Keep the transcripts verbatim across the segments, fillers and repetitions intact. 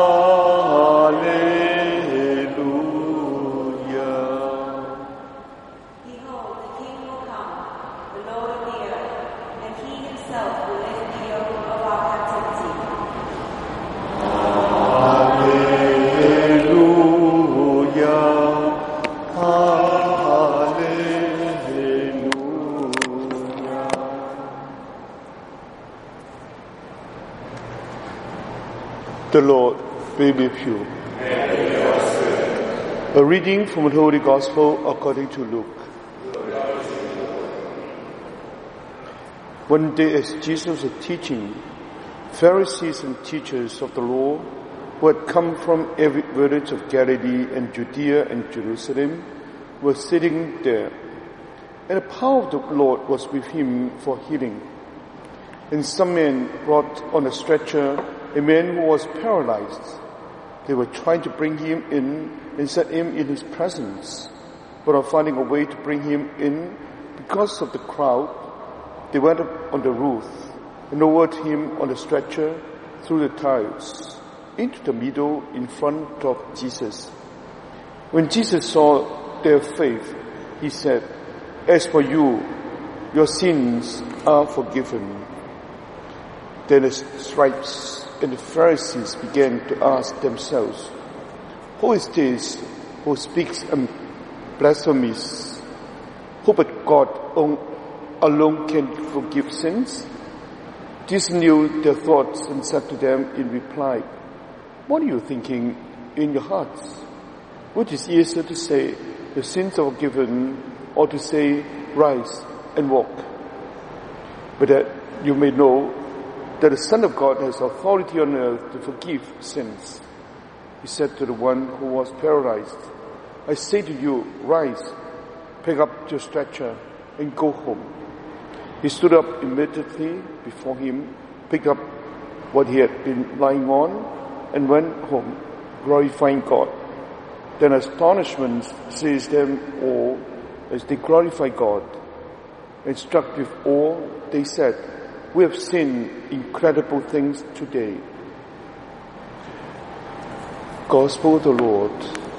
The Lord be with you. A reading from the Holy Gospel according to Luke. One day as Jesus was teaching, Pharisees and teachers of the law who had come from every village of Galilee and Judea and Jerusalem were sitting there. And the power of the Lord was with him for healing. And some men brought on a stretcher a man who was paralyzed. They were trying to bring him in and set him in his presence, but not finding a way to bring him in because of the crowd, they went up on the roof and lowered him on the stretcher through the tiles into the middle in front of Jesus. When Jesus saw their faith, he said, "As for you, your sins are forgiven." Then the scribes and the Pharisees began to ask themselves, "Who is this who speaks blasphemies? Who but God alone can forgive sins?" Jesus knew their thoughts and said to them in reply, "What are you thinking in your hearts? Which is easier to say, 'Your sins are forgiven,' or to say, 'Rise and walk'? But that you may know that the Son of God has authority on earth to forgive sins." He said to the one who was paralyzed, "I say to you, rise, pick up your stretcher, and go home." He stood up immediately before him, picked up what he had been lying on, and went home, glorifying God. Then astonishment seized them all as they glorified God. And struck with awe, they said, "We have seen incredible things today." Gospel of the Lord.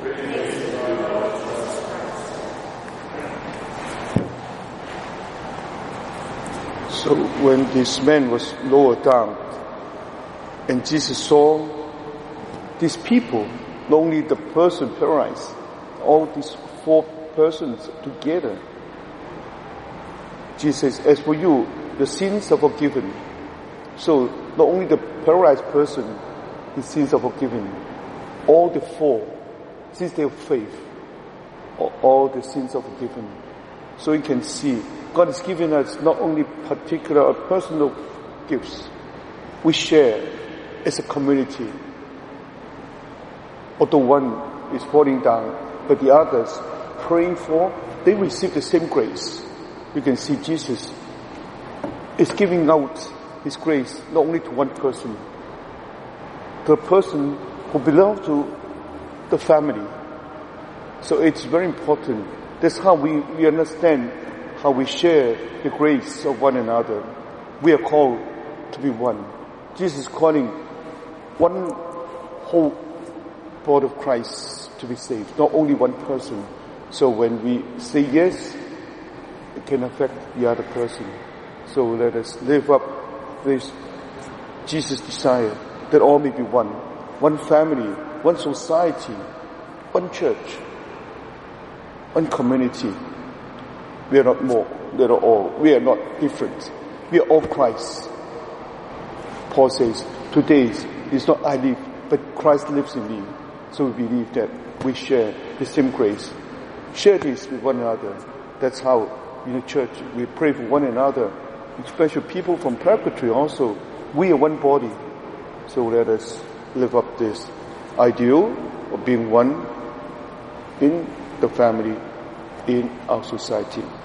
So when this man was lowered down, and Jesus saw these people, not only the person paralyzed, all these four persons together, Jesus says, "As for you, the sins are forgiven." So not only the paralyzed person, his sins are forgiven. All the four, since they have faith, all the sins are forgiven. So you can see, God has given us not only particular or personal gifts, we share as a community. Although one is falling down, but the others praying for, they receive the same grace. You can see Jesus is giving out His grace not only to one person, to a person who belongs to the family. So it's very important. That's how we, we understand how we share the grace of one another. We are called to be one. Jesus is calling one whole body of Christ to be saved, not only one person. So when we say yes, it can affect the other person. So let us live up this Jesus' desire that all may be one. One family, one society, one church, one community. We are not more, we are all. We are not different. We are all Christ. Paul says, "Today is not I live, but Christ lives in me." So we believe that we share the same grace. Share this with one another. That's how in the church we pray for one another, especially people from purgatory also. We are one body. So let us live up this ideal of being one in the family, in our society.